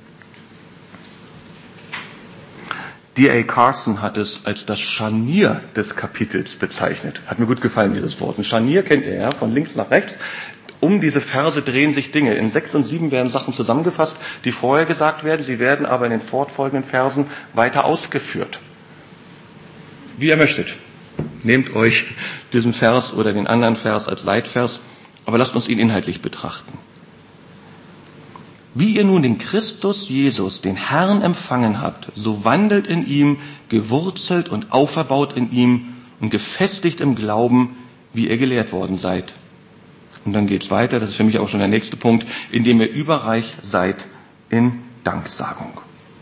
D A Carson hat es als das Scharnier des Kapitels bezeichnet. Hat mir gut gefallen, dieses Wort. Ein Scharnier kennt ihr ja, von links nach rechts. Um diese Verse drehen sich Dinge. In sechs und sieben werden Sachen zusammengefasst, die vorher gesagt werden. Sie werden aber in den fortfolgenden Versen weiter ausgeführt. Wie ihr möchtet. Nehmt euch diesen Vers oder den anderen Vers als Leitvers, aber lasst uns ihn inhaltlich betrachten. Wie ihr nun den Christus Jesus, den Herrn, empfangen habt, so wandelt in ihm, gewurzelt und auferbaut in ihm und gefestigt im Glauben, wie ihr gelehrt worden seid. Und dann geht's weiter, das ist für mich auch schon der nächste Punkt, indem ihr überreich seid in Danksagung.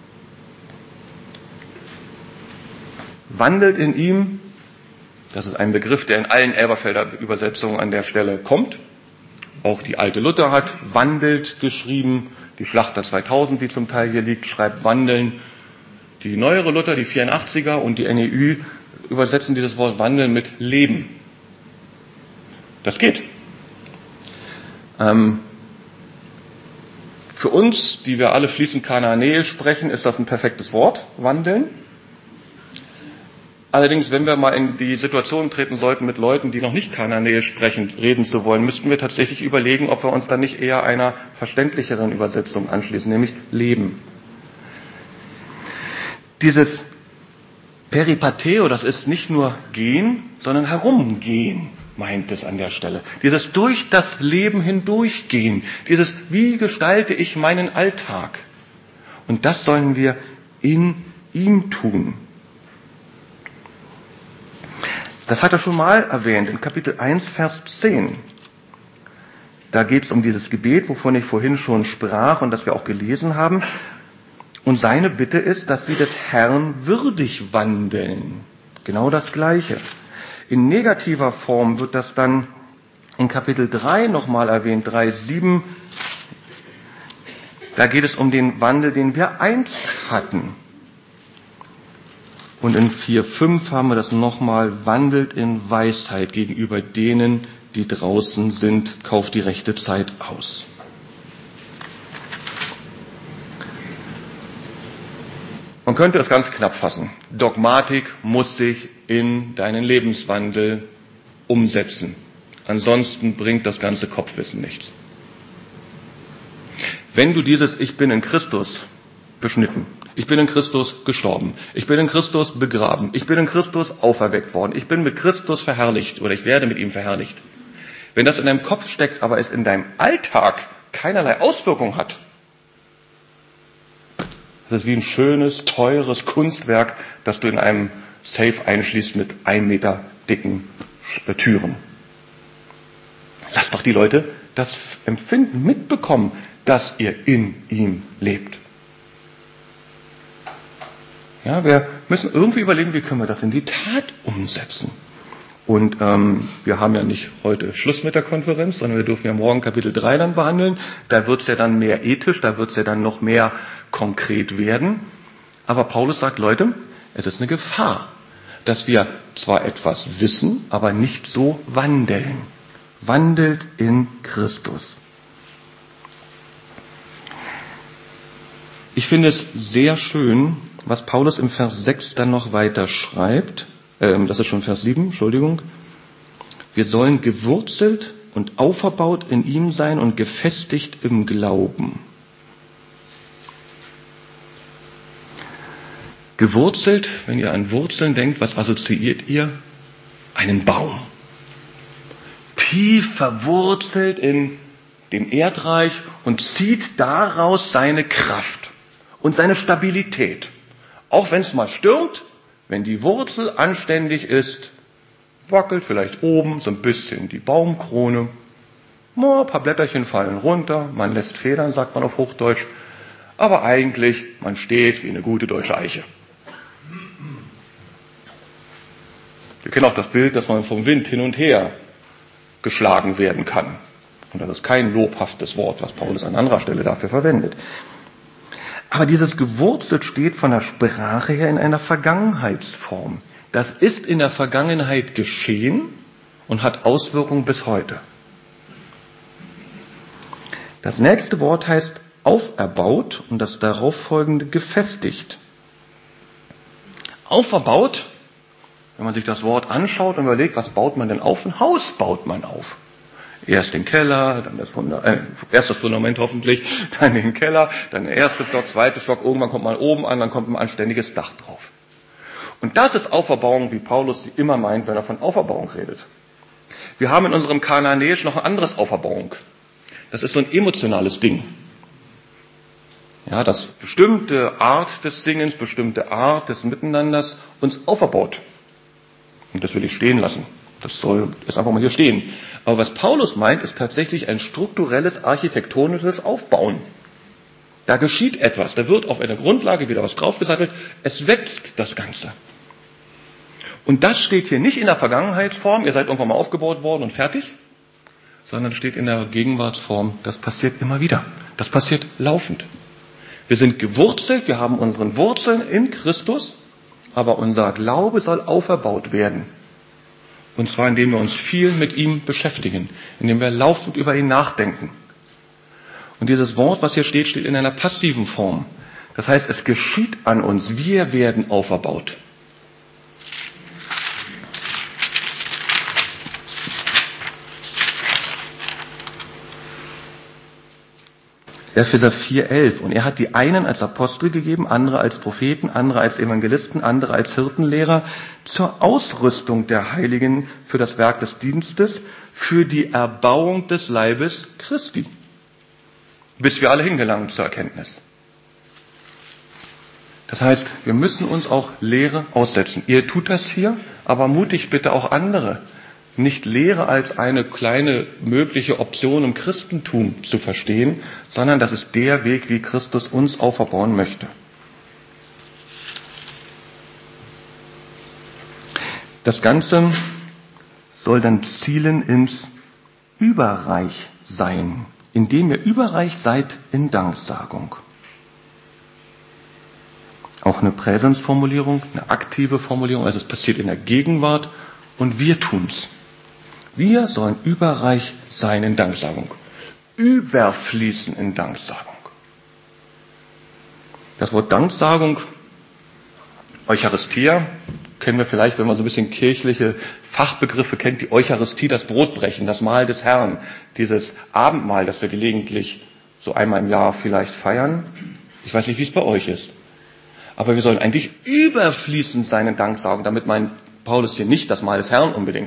Wandelt in ihm, das ist ein Begriff, der in allen Elberfelder Übersetzungen an der Stelle kommt. Auch die alte Luther hat wandelt geschrieben. Die Schlachter zweitausend, die zum Teil hier liegt, schreibt wandeln. Die neuere Luther, die vierundachtziger und die N E Ü übersetzen dieses Wort wandeln mit leben. Das geht. Ähm, für uns, die wir alle fließend Kanaanäisch sprechen, ist das ein perfektes Wort, wandeln. Allerdings, wenn wir mal in die Situation treten sollten, mit Leuten, die noch nicht Kanaanäisch sprechen, reden zu wollen, müssten wir tatsächlich überlegen, ob wir uns dann nicht eher einer verständlicheren Übersetzung anschließen, nämlich leben. Dieses Peripateo, das ist nicht nur gehen, sondern herumgehen, meint es an der Stelle. Dieses durch das Leben hindurchgehen, dieses wie gestalte ich meinen Alltag. Und das sollen wir in ihm tun. Das hat er schon mal erwähnt in Kapitel eins, Vers zehn. Da geht es um dieses Gebet, wovon ich vorhin schon sprach und das wir auch gelesen haben. Und seine Bitte ist, dass sie des Herrn würdig wandeln. Genau das Gleiche. In negativer Form wird das dann in Kapitel drei nochmal erwähnt, drei, sieben. Da geht es um den Wandel, den wir einst hatten. Und in vier, fünf haben wir das nochmal, wandelt in Weisheit gegenüber denen, die draußen sind, kauft die rechte Zeit aus. Man könnte es ganz knapp fassen. Dogmatik muss sich in deinen Lebenswandel umsetzen. Ansonsten bringt das ganze Kopfwissen nichts. Wenn du dieses Ich bin in Christus beschnitten, ich bin in Christus gestorben, ich bin in Christus begraben, ich bin in Christus auferweckt worden, ich bin mit Christus verherrlicht oder ich werde mit ihm verherrlicht. Wenn das in deinem Kopf steckt, aber es in deinem Alltag keinerlei Auswirkung hat, das ist wie ein schönes, teures Kunstwerk, das du in einem Safe einschließt mit ein Meter dicken Türen. Lass doch die Leute das Empfinden mitbekommen, dass ihr in ihm lebt. Ja, wir müssen irgendwie überlegen, wie können wir das in die Tat umsetzen. Und ähm, wir haben ja nicht heute Schluss mit der Konferenz, sondern wir dürfen ja morgen Kapitel drei dann behandeln. Da wird es ja dann mehr ethisch, da wird es ja dann noch mehr konkret werden. Aber Paulus sagt, Leute, es ist eine Gefahr, dass wir zwar etwas wissen, aber nicht so wandeln. Wandelt in Christus. Ich finde es sehr schön, was Paulus im Vers sechs dann noch weiter schreibt. Ähm, das ist schon Vers sieben, Entschuldigung. Wir sollen gewurzelt und auferbaut in ihm sein und gefestigt im Glauben. Gewurzelt, wenn ihr an Wurzeln denkt, was assoziiert ihr? Einen Baum. Tief verwurzelt in dem Erdreich und zieht daraus seine Kraft und seine Stabilität. Auch wenn es mal stürmt, wenn die Wurzel anständig ist, wackelt vielleicht oben so ein bisschen die Baumkrone, ein paar Blätterchen fallen runter, man lässt Federn, sagt man auf Hochdeutsch, aber eigentlich, man steht wie eine gute deutsche Eiche. Wir kennen auch das Bild, dass man vom Wind hin und her geschlagen werden kann. Und das ist kein lobhaftes Wort, was Paulus an anderer Stelle dafür verwendet. Aber dieses gewurzelt steht von der Sprache her in einer Vergangenheitsform. Das ist in der Vergangenheit geschehen und hat Auswirkungen bis heute. Das nächste Wort heißt auferbaut und das darauf folgende gefestigt. Auferbaut, wenn man sich das Wort anschaut und überlegt, was baut man denn auf? Ein Haus baut man auf. Erst den Keller, dann das Fundament, äh, erst das Fundament hoffentlich, dann den Keller, dann der erste Stock, zweite Stock, irgendwann kommt man oben an, dann kommt ein anständiges Dach drauf. Und das ist Auferbauung, wie Paulus sie immer meint, wenn er von Auferbauung redet. Wir haben in unserem Kanaanäisch noch ein anderes Auferbauung. Das ist so ein emotionales Ding. Ja, dass bestimmte Art des Singens, bestimmte Art des Miteinanders uns auferbaut. Und das will ich stehen lassen. Das soll jetzt einfach mal hier stehen. Aber was Paulus meint, ist tatsächlich ein strukturelles, architektonisches Aufbauen. Da geschieht etwas. Da wird auf einer Grundlage wieder was draufgesattelt. Es wächst das Ganze. Und das steht hier nicht in der Vergangenheitsform, ihr seid irgendwann mal aufgebaut worden und fertig, sondern steht in der Gegenwartsform, das passiert immer wieder. Das passiert laufend. Wir sind gewurzelt, wir haben unsere Wurzeln in Christus, aber unser Glaube soll auferbaut werden. Und zwar indem wir uns viel mit ihm beschäftigen, indem wir laufend über ihn nachdenken. Und dieses Wort, was hier steht, steht in einer passiven Form. Das heißt, es geschieht an uns, wir werden auferbaut. Epheser vier elf. Und er hat die einen als Apostel gegeben, andere als Propheten, andere als Evangelisten, andere als Hirtenlehrer zur Ausrüstung der Heiligen für das Werk des Dienstes, für die Erbauung des Leibes Christi, bis wir alle hingelangen zur Erkenntnis. Das heißt, wir müssen uns auch Lehre aussetzen. Ihr tut das hier, aber mutig bitte auch andere. Nicht Lehre als eine kleine mögliche Option im Christentum zu verstehen, sondern das ist der Weg, wie Christus uns auferbauen möchte. Das Ganze soll dann zielen ins Überreichsein, indem ihr überreich seid in Danksagung. Auch eine Präsensformulierung, eine aktive Formulierung, also es passiert in der Gegenwart und wir tun's. Wir sollen überreich sein in Danksagung. Überfließen in Danksagung. Das Wort Danksagung, Eucharistia, kennen wir vielleicht, wenn man so ein bisschen kirchliche Fachbegriffe kennt, die Eucharistie, das Brotbrechen, das Mahl des Herrn, dieses Abendmahl, das wir gelegentlich so einmal im Jahr vielleicht feiern. Ich weiß nicht, wie es bei euch ist. Aber wir sollen eigentlich überfließend sein in Danksagung. Damit meint Paulus hier nicht das Mahl des Herrn unbedingt.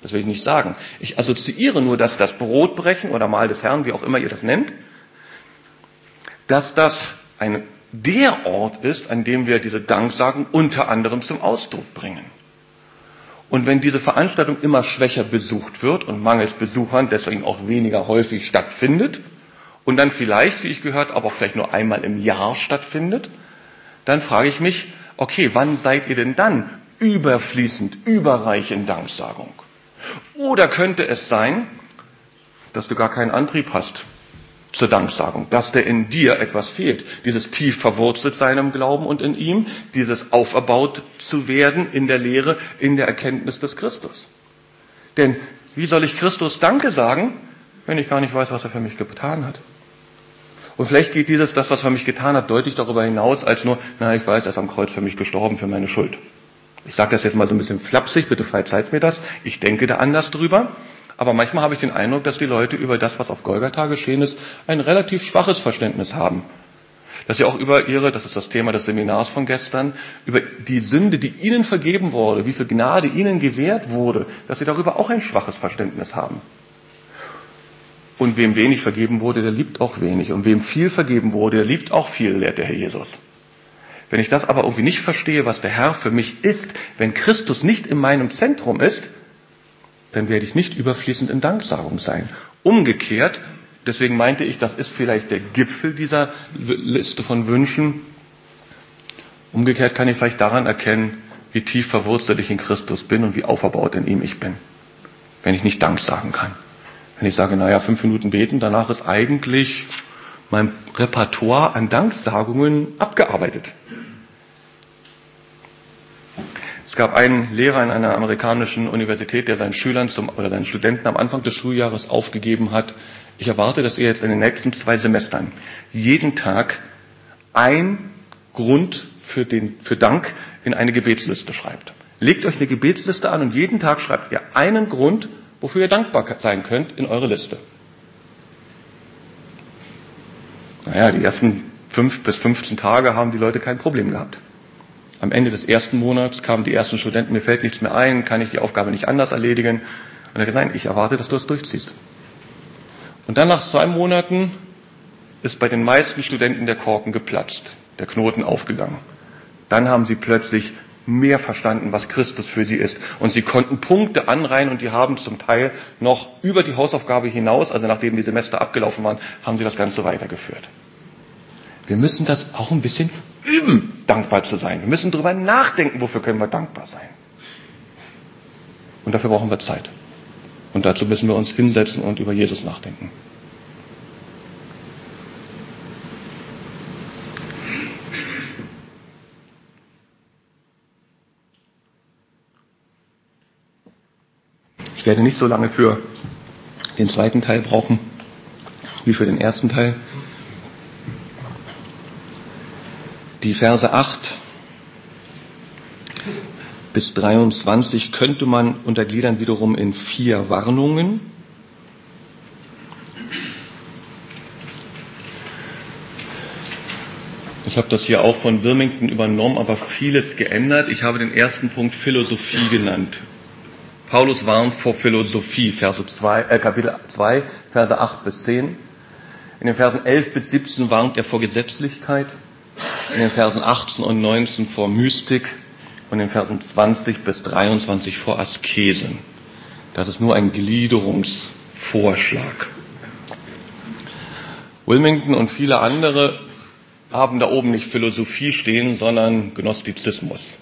Das will ich nicht sagen. Ich assoziiere nur, dass das Brotbrechen oder Mahl des Herrn, wie auch immer ihr das nennt, dass das ein, der Ort ist, an dem wir diese Danksagung unter anderem zum Ausdruck bringen. Und wenn diese Veranstaltung immer schwächer besucht wird und mangels Besuchern deswegen auch weniger häufig stattfindet und dann vielleicht, wie ich gehört habe, auch vielleicht nur einmal im Jahr stattfindet, dann frage ich mich, okay, wann seid ihr denn dann überfließend, überreich in Danksagung? Oder könnte es sein, dass du gar keinen Antrieb hast zur Danksagung, dass der in dir etwas fehlt, dieses tief verwurzelt sein im Glauben und in ihm, dieses auferbaut zu werden in der Lehre, in der Erkenntnis des Christus. Denn wie soll ich Christus Danke sagen, wenn ich gar nicht weiß, was er für mich getan hat? Und vielleicht geht dieses, das, was er für mich getan hat, deutlich darüber hinaus, als nur, na, ich weiß, er ist am Kreuz für mich gestorben, für meine Schuld. Ich sage das jetzt mal so ein bisschen flapsig, bitte verzeiht mir das, ich denke da anders drüber. Aber manchmal habe ich den Eindruck, dass die Leute über das, was auf Golgatha geschehen ist, ein relativ schwaches Verständnis haben. Dass sie auch über ihre, das ist das Thema des Seminars von gestern, über die Sünde, die ihnen vergeben wurde, wie viel Gnade ihnen gewährt wurde, dass sie darüber auch ein schwaches Verständnis haben. Und wem wenig vergeben wurde, der liebt auch wenig. Und wem viel vergeben wurde, der liebt auch viel, lehrt der Herr Jesus. Wenn ich das aber irgendwie nicht verstehe, was der Herr für mich ist, wenn Christus nicht in meinem Zentrum ist, dann werde ich nicht überfließend in Danksagung sein. Umgekehrt, deswegen meinte ich, das ist vielleicht der Gipfel dieser Liste von Wünschen. Umgekehrt kann ich vielleicht daran erkennen, wie tief verwurzelt ich in Christus bin und wie auferbaut in ihm ich bin. Wenn ich nicht Dank sagen kann. Wenn ich sage, naja, fünf Minuten beten, danach ist eigentlich mein Repertoire an Danksagungen abgearbeitet. Es gab einen Lehrer in einer amerikanischen Universität, der seinen Schülern zum, oder seinen Studenten am Anfang des Schuljahres aufgegeben hat, ich erwarte, dass ihr jetzt in den nächsten zwei Semestern jeden Tag ein Grund für, den, für Dank in eine Gebetsliste schreibt. Legt euch eine Gebetsliste an und jeden Tag schreibt ihr einen Grund, wofür ihr dankbar sein könnt, in eure Liste. Naja, die ersten fünf bis fünfzehn Tage haben die Leute kein Problem gehabt. Am Ende des ersten Monats kamen die ersten Studenten, mir fällt nichts mehr ein, kann ich die Aufgabe nicht anders erledigen? Und er hat gesagt, nein, ich erwarte, dass du es durchziehst. Und dann nach zwei Monaten ist bei den meisten Studenten der Korken geplatzt, der Knoten aufgegangen. Dann haben sie plötzlich mehr verstanden, was Christus für sie ist. Und sie konnten Punkte anreihen und die haben zum Teil noch über die Hausaufgabe hinaus, also nachdem die Semester abgelaufen waren, haben sie das Ganze weitergeführt. Wir müssen das auch ein bisschen üben, dankbar zu sein. Wir müssen darüber nachdenken, wofür können wir dankbar sein. Und dafür brauchen wir Zeit. Und dazu müssen wir uns hinsetzen und über Jesus nachdenken. Ich werde nicht so lange für den zweiten Teil brauchen, wie für den ersten Teil. Die Verse acht bis dreiundzwanzig könnte man untergliedern wiederum in vier Warnungen. Ich habe das hier auch von Wilmington übernommen, aber vieles geändert. Ich habe den ersten Punkt Philosophie genannt. Paulus warnt vor Philosophie, Verse zwei, äh, Kapitel zwei, Verse acht bis zehn. In den Versen elf bis siebzehn warnt er vor Gesetzlichkeit. In den Versen achtzehn und neunzehn vor Mystik und in den Versen zwanzig bis dreiundzwanzig vor Askesen. Das ist nur ein Gliederungsvorschlag. Wilmington und viele andere haben da oben nicht Philosophie stehen, sondern Gnostizismus.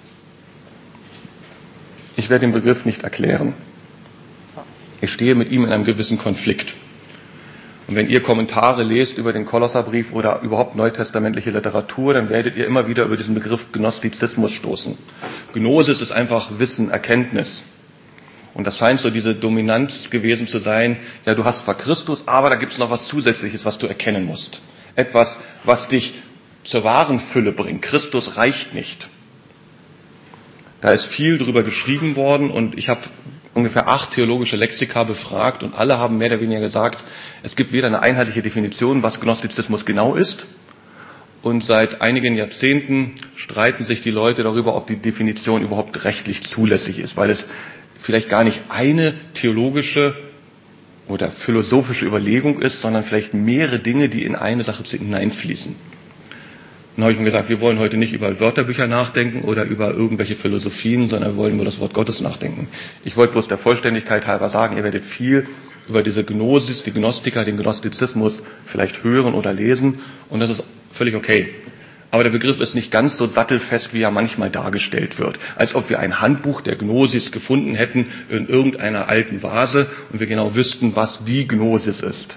Ich werde den Begriff nicht erklären. Ich stehe mit ihm in einem gewissen Konflikt. Und wenn ihr Kommentare lest über den Kolosserbrief oder überhaupt neutestamentliche Literatur, dann werdet ihr immer wieder über diesen Begriff Gnostizismus stoßen. Gnosis ist einfach Wissen, Erkenntnis. Und das scheint so diese Dominanz gewesen zu sein, ja, du hast zwar Christus, aber da gibt es noch was Zusätzliches, was du erkennen musst. Etwas, was dich zur wahren Fülle bringt. Christus reicht nicht. Da ist viel drüber geschrieben worden und ich habe ungefähr acht theologische Lexika befragt und alle haben mehr oder weniger gesagt, es gibt weder eine einheitliche Definition, was Gnostizismus genau ist, und seit einigen Jahrzehnten streiten sich die Leute darüber, ob die Definition überhaupt rechtlich zulässig ist, weil es vielleicht gar nicht eine theologische oder philosophische Überlegung ist, sondern vielleicht mehrere Dinge, die in eine Sache hineinfließen. Dann habe ich mir gesagt, wir wollen heute nicht über Wörterbücher nachdenken oder über irgendwelche Philosophien, sondern wir wollen über das Wort Gottes nachdenken. Ich wollte bloß der Vollständigkeit halber sagen, ihr werdet viel über diese Gnosis, die Gnostiker, den Gnostizismus vielleicht hören oder lesen und das ist völlig okay. Aber der Begriff ist nicht ganz so sattelfest, wie er manchmal dargestellt wird. Als ob wir ein Handbuch der Gnosis gefunden hätten in irgendeiner alten Vase und wir genau wüssten, was die Gnosis ist.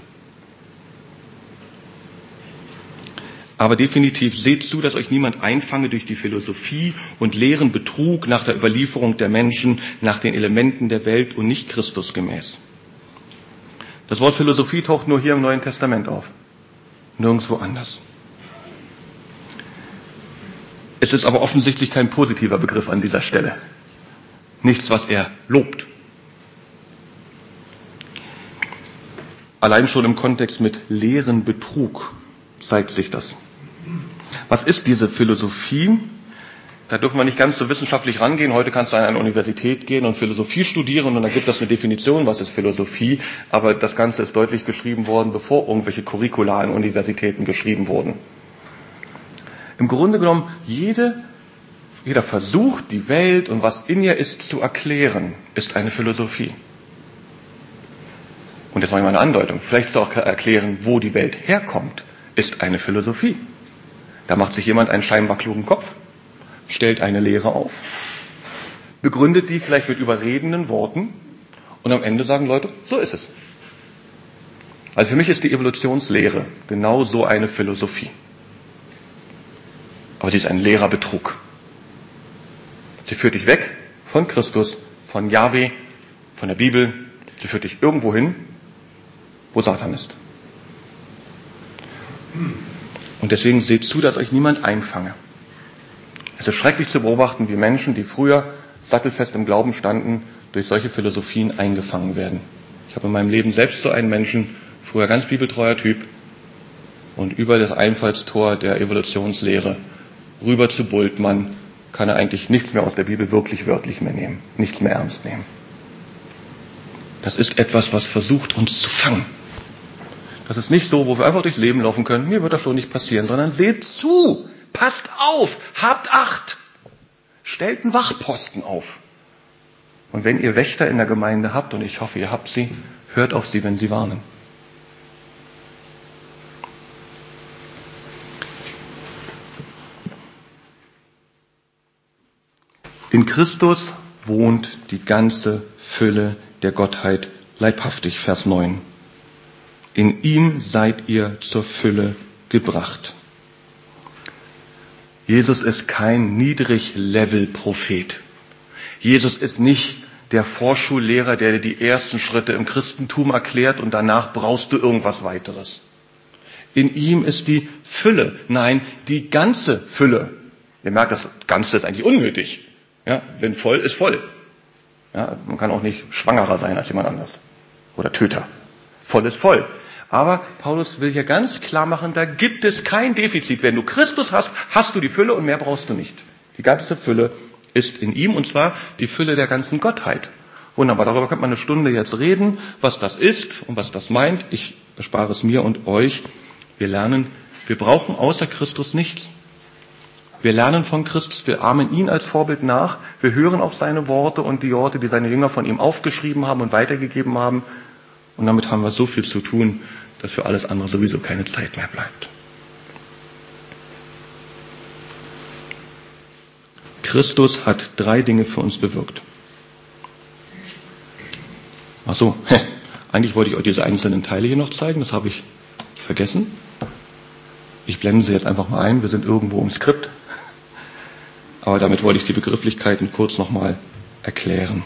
Aber definitiv seht zu, dass euch niemand einfange durch die Philosophie und leeren Betrug nach der Überlieferung der Menschen, nach den Elementen der Welt und nicht Christus gemäß. Das Wort Philosophie taucht nur hier im Neuen Testament auf, nirgendwo anders. Es ist aber offensichtlich kein positiver Begriff an dieser Stelle. Nichts, was er lobt. Allein schon im Kontext mit leeren Betrug zeigt sich das. Was ist diese Philosophie? Da dürfen wir nicht ganz so wissenschaftlich rangehen. Heute kannst du an eine Universität gehen und Philosophie studieren und da gibt es eine Definition, was ist Philosophie. Aber das Ganze ist deutlich geschrieben worden, bevor irgendwelche Curricula an Universitäten geschrieben wurden. Im Grunde genommen, jede, jeder Versuch, die Welt und was in ihr ist zu erklären, ist eine Philosophie. Und jetzt mache ich mal eine Andeutung. Vielleicht zu auch erklären, wo die Welt herkommt, ist eine Philosophie. Da macht sich jemand einen scheinbar klugen Kopf, stellt eine Lehre auf, begründet die vielleicht mit überredenden Worten und am Ende sagen Leute, so ist es. Also für mich ist die Evolutionslehre genau so eine Philosophie. Aber sie ist ein leerer Betrug. Sie führt dich weg von Christus, von Jahwe, von der Bibel. Sie führt dich irgendwo hin, wo Satan ist. Und deswegen seht zu, dass euch niemand einfange. Es ist schrecklich zu beobachten, wie Menschen, die früher sattelfest im Glauben standen, durch solche Philosophien eingefangen werden. Ich habe in meinem Leben selbst so einen Menschen, früher ganz bibeltreuer Typ, und über das Einfallstor der Evolutionslehre rüber zu Bultmann kann er eigentlich nichts mehr aus der Bibel wirklich wörtlich mehr nehmen, nichts mehr ernst nehmen. Das ist etwas, was versucht, uns zu fangen. Das ist nicht so, wo wir einfach durchs Leben laufen können, mir wird das schon nicht passieren, sondern seht zu, passt auf, habt Acht, stellt einen Wachposten auf. Und wenn ihr Wächter in der Gemeinde habt, und ich hoffe, ihr habt sie, hört auf sie, wenn sie warnen. In Christus wohnt die ganze Fülle der Gottheit leibhaftig, Vers neun. In ihm seid ihr zur Fülle gebracht. Jesus ist kein Niedrig-Level-Prophet. Jesus ist nicht der Vorschullehrer, der dir die ersten Schritte im Christentum erklärt und danach brauchst du irgendwas weiteres. In ihm ist die Fülle, nein, die ganze Fülle. Ihr merkt, das Ganze ist eigentlich unnötig. Ja, wenn voll, ist voll. Ja, man kann auch nicht schwangerer sein als jemand anders. Oder Töter. Voll ist voll. Aber Paulus will hier ganz klar machen, da gibt es kein Defizit. Wenn du Christus hast, hast du die Fülle und mehr brauchst du nicht. Die ganze Fülle ist in ihm und zwar die Fülle der ganzen Gottheit. Wunderbar, darüber könnte man eine Stunde jetzt reden, was das ist und was das meint. Ich erspare es mir und euch. Wir lernen, wir brauchen außer Christus nichts. Wir lernen von Christus, wir ahmen ihn als Vorbild nach, wir hören auf seine Worte und die Worte, die seine Jünger von ihm aufgeschrieben haben und weitergegeben haben. Und damit haben wir so viel zu tun, dass für alles andere sowieso keine Zeit mehr bleibt. Christus hat drei Dinge für uns bewirkt. Ach so, eigentlich wollte ich euch diese einzelnen Teile hier noch zeigen, das habe ich vergessen. Ich blende sie jetzt einfach mal ein, wir sind irgendwo im Skript. Aber damit wollte ich die Begrifflichkeiten kurz nochmal erklären.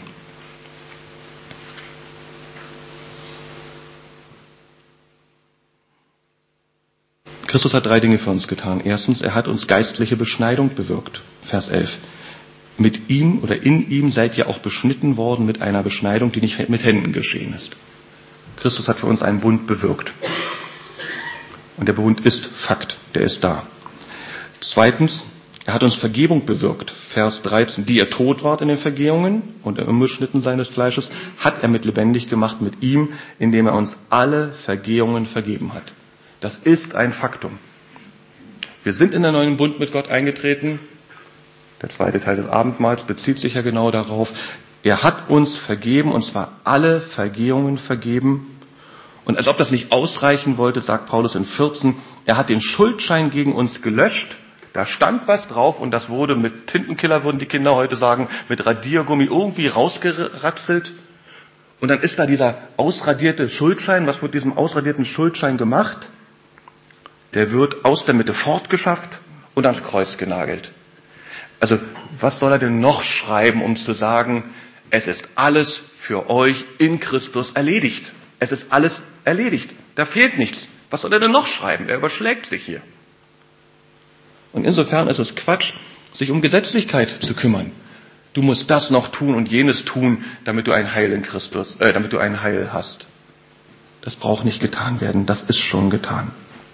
Christus hat drei Dinge für uns getan. Erstens, er hat uns geistliche Beschneidung bewirkt. Vers elf. Mit ihm oder in ihm seid ihr auch beschnitten worden mit einer Beschneidung, die nicht mit Händen geschehen ist. Christus hat für uns einen Bund bewirkt. Und der Bund ist Fakt, der ist da. Zweitens, Er hat uns Vergebung bewirkt. Vers dreizehn. Die ihr tot wart in den Vergehungen und im Umschnitten seines Fleisches, hat er mit lebendig gemacht mit ihm, indem er uns alle Vergehungen vergeben hat. Das ist ein Faktum. Wir sind in den neuen Bund mit Gott eingetreten. Der zweite Teil des Abendmahls bezieht sich ja genau darauf. Er hat uns vergeben, und zwar alle Vergehungen vergeben. Und als ob das nicht ausreichen wollte, sagt Paulus in vierzehn, er hat den Schuldschein gegen uns gelöscht. Da stand was drauf und das wurde mit Tintenkiller, würden die Kinder heute sagen, mit Radiergummi irgendwie rausgeratzelt. Und dann ist da dieser ausradierte Schuldschein. Was wird mit diesem ausradierten Schuldschein gemacht? Der wird aus der Mitte fortgeschafft und ans Kreuz genagelt. Also, was soll er denn noch schreiben, um zu sagen, es ist alles für euch in Christus erledigt. Es ist alles erledigt. Da fehlt nichts. Was soll er denn noch schreiben? Er überschlägt sich hier. Und insofern ist es Quatsch, sich um Gesetzlichkeit zu kümmern. Du musst das noch tun und jenes tun, damit du ein Heil in Christus, äh, damit du ein Heil hast. Das braucht nicht getan werden. Das ist schon getan.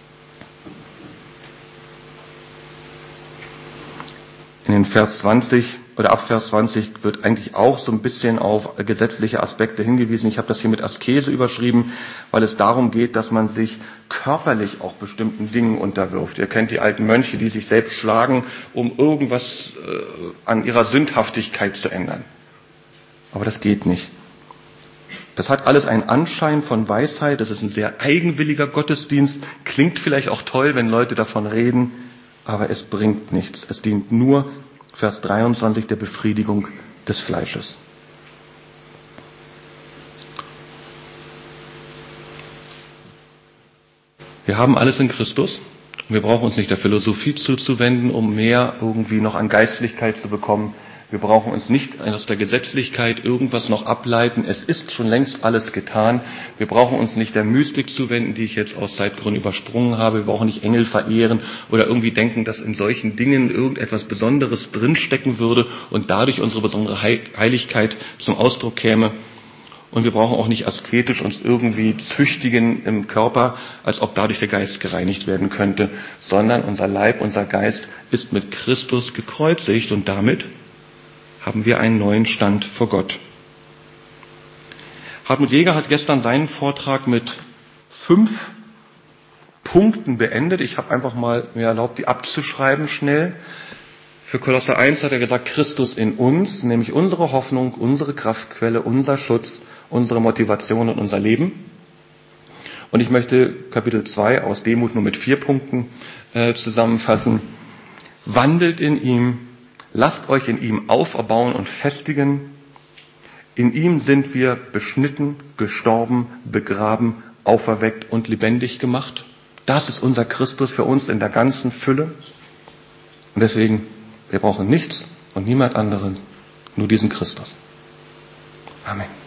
In den Vers zwanzig oder ab Vers zwanzig wird eigentlich auch so ein bisschen auf gesetzliche Aspekte hingewiesen. Ich habe das hier mit Askese überschrieben, weil es darum geht, dass man sich körperlich auch bestimmten Dingen unterwirft. Ihr kennt die alten Mönche, die sich selbst schlagen, um irgendwas äh, an ihrer Sündhaftigkeit zu ändern. Aber das geht nicht. Das hat alles einen Anschein von Weisheit. Das ist ein sehr eigenwilliger Gottesdienst. Klingt vielleicht auch toll, wenn Leute davon reden, aber es bringt nichts. Es dient nur, Vers dreiundzwanzig, der Befriedigung des Fleisches. Wir haben alles in Christus. Wir brauchen uns nicht der Philosophie zuzuwenden, um mehr irgendwie noch an Geistlichkeit zu bekommen. Wir brauchen uns nicht aus der Gesetzlichkeit irgendwas noch ableiten. Es ist schon längst alles getan. Wir brauchen uns nicht der Mystik zuwenden, die ich jetzt aus Zeitgründen übersprungen habe. Wir brauchen nicht Engel verehren oder irgendwie denken, dass in solchen Dingen irgendetwas Besonderes drinstecken würde und dadurch unsere besondere Heiligkeit zum Ausdruck käme. Und wir brauchen auch nicht asketisch uns irgendwie züchtigen im Körper, als ob dadurch der Geist gereinigt werden könnte, sondern unser Leib, unser Geist ist mit Christus gekreuzigt und damit haben wir einen neuen Stand vor Gott. Hartmut Jäger hat gestern seinen Vortrag mit fünf Punkten beendet. Ich habe einfach mal mir erlaubt, die abzuschreiben schnell. Für Kolosser eins hat er gesagt, Christus in uns, nämlich unsere Hoffnung, unsere Kraftquelle, unser Schutz, unsere Motivation und unser Leben. Und ich möchte Kapitel zwei aus Demut nur mit vier Punkten äh, zusammenfassen. Wandelt in ihm, lasst euch in ihm auferbauen und festigen. In ihm sind wir beschnitten, gestorben, begraben, auferweckt und lebendig gemacht. Das ist unser Christus für uns in der ganzen Fülle. Und deswegen, wir brauchen nichts und niemand anderen, nur diesen Christus. Amen.